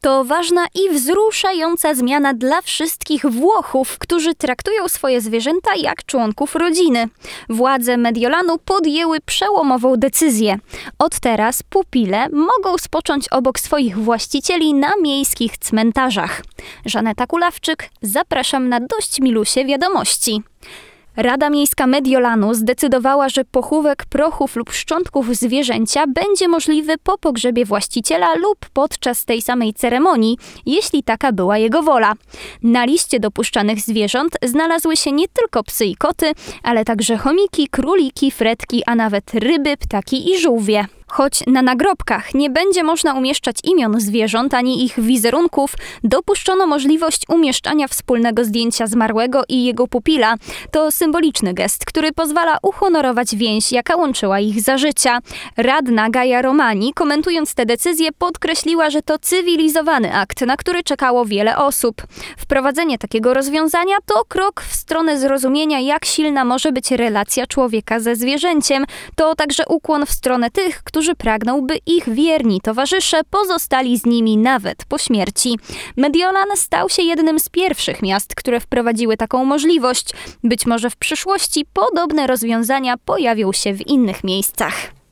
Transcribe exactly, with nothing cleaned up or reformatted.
To ważna i wzruszająca zmiana dla wszystkich Włochów, którzy traktują swoje zwierzęta jak członków rodziny. Władze Mediolanu podjęły przełomową decyzję. Od teraz pupile mogą spocząć obok swoich właścicieli na miejskich cmentarzach. Żaneta Kulawczyk, zapraszam na dość milusie wiadomości. Rada Miejska Mediolanu zdecydowała, że pochówek prochów lub szczątków zwierzęcia będzie możliwy po pogrzebie właściciela lub podczas tej samej ceremonii, jeśli taka była jego wola. Na liście dopuszczanych zwierząt znalazły się nie tylko psy i koty, ale także chomiki, króliki, fretki, a nawet ryby, ptaki i żółwie. Choć na nagrobkach nie będzie można umieszczać imion zwierząt ani ich wizerunków, dopuszczono możliwość umieszczania wspólnego zdjęcia zmarłego i jego pupila. To symboliczny gest, który pozwala uhonorować więź, jaka łączyła ich za życia. Radna Gaja Romani, komentując tę decyzję, podkreśliła, że to cywilizowany akt, na który czekało wiele osób. Wprowadzenie takiego rozwiązania to krok w stronę zrozumienia, jak silna może być relacja człowieka ze zwierzęciem. To także ukłon w stronę tych, którzy pragną, by ich wierni towarzysze pozostali z nimi nawet po śmierci. Mediolan stał się jednym z pierwszych miast, które wprowadziły taką możliwość. Być może w przyszłości podobne rozwiązania pojawią się w innych miejscach.